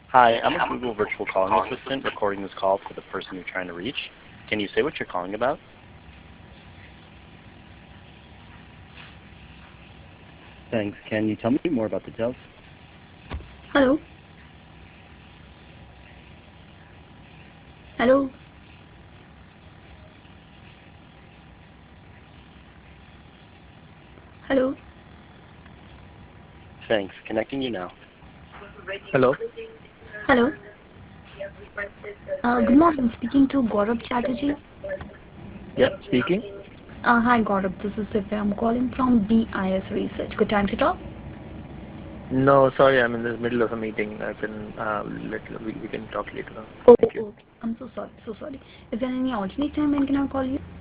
Hi, I'm a Google virtual calling assistant recording this call for the person you're trying to reach. Can you say what you're calling about? Thanks. Can you tell me more about the details? Hello? Hello? Hello? Thanks. Connecting you now. Hello. Hello? Good morning. Speaking to Gaurav Chatterjee. Yeah, speaking. Hi, Gaurav. This is Divya. I'm calling from BIS Research. Good time to talk? No, sorry, I'm in the middle of a meeting. I can we can talk later on. Oh, Thank you. okay. I'm so sorry. So sorry. Is there any alternate time when can I call you?